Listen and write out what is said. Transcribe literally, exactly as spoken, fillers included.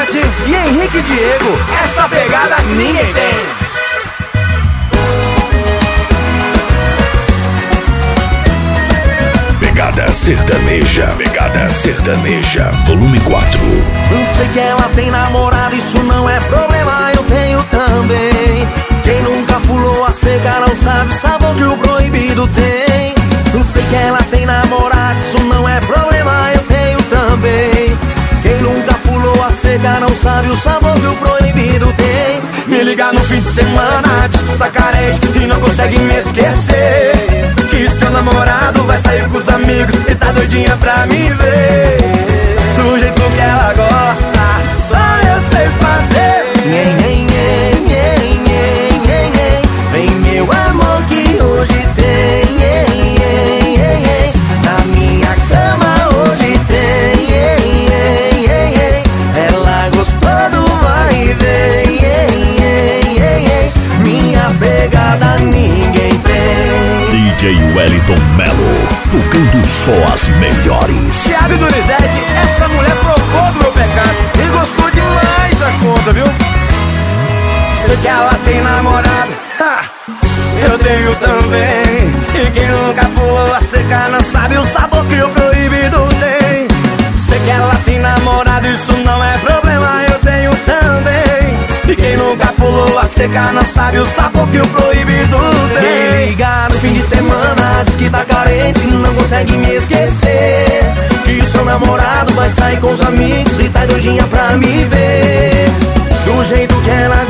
Donizete e Henrique Diego. Essa pegada ninguém tem. Pegada sertaneja, pegada sertaneja, volume quatro. Não sei que ela tem namorado, isso não é problema, eu tenho também. Quem nunca pulou a cerca não sabe o sabor que o proibido tem. Não sei que ela tem namorado, isso não é problema, eu tenho também. Quem nunca pulou a cerca não sabe o sabor que o proibido tem. Me liga no fim de semana, diz que está carente e não consegue me esquecer. Que seu namorado vai sair com os amigos e tá doidinha pra me ver. Do jeito que ela gosta, só eu sei fazer. Nhen, nhen, nhen, nhen, nhen, nhen, nhen. Vem meu amor que hoje tem. Nhen, nhen, nhen, nhen. Na minha cama hoje tem. Nhen, nhen, nhen, nhen. Ela gostou do vai e vem. Nhen, nhen, nhen, nhen. Minha pegada ninguém tem. D J Wellington Mello, tocando só as melhores. Thiago Donizete, essa mulher provou do meu pecado e gostou demais da conta, viu? Sei que ela tem namorado, ha, eu tenho também. E quem nunca pulou a cerca não sabe o sabor que o proibido tem. Sei que ela tem namorado, isso não é problema, eu tenho também. E quem nunca pulou a cerca não sabe o sabor que o proibido tem. Me liga no fim de semana, diz que tá carente, não consegue me esquecer. Que o seu namorado vai sair com os amigos e tá doidinha pra me ver. Do jeito que ela